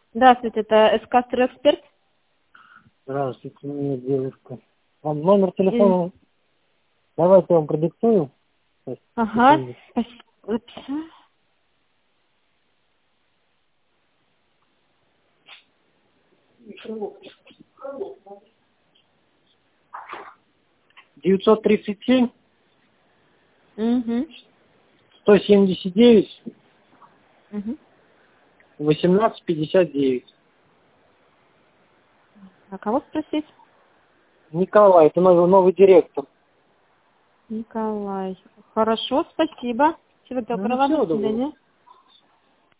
Здравствуйте, это СК Стройэксперт. Здравствуйте, меня девушка. Вам номер телефона, давайте я вам продиктую. Ага, спасибо. 937 Угу. 179 Угу. 1859. А кого спросить? Николай, это новый директор. Николай. Хорошо, спасибо. Всего доброго, Всего до доброго. свидания.